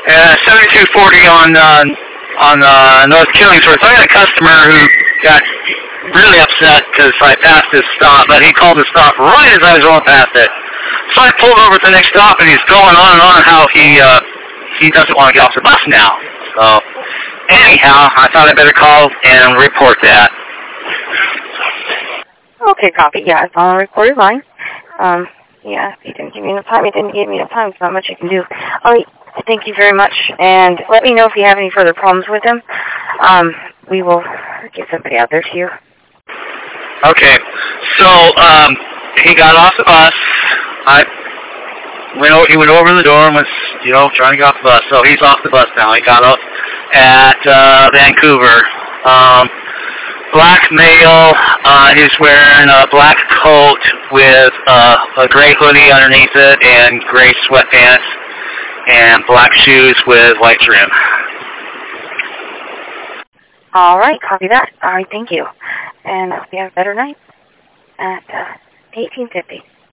7240 on North Killingsworth. I had a customer who got really upset because I passed his stop, but he called the stop right as I was going past it. So I pulled over at the next stop, and he's going on and on how he doesn't want to get off the bus now. So anyhow, I thought I'd better call and report that. Okay, copy. Yeah, it's on a recorded line. Yeah, he didn't give me enough time. He didn't give me enough time. There's not much I can do. All right, thank you very much. And let me know if you have any further problems with him. We will get somebody out there to you. Okay, so he got off the bus. He went over the door and was, trying to get off the bus. So he's off the bus now. He got off at Vancouver. Black male. He's wearing a black coat with a gray hoodie underneath it and gray sweatpants and black shoes with white trim. All right, copy that. All right, thank you. And I hope you have a better night at 1850.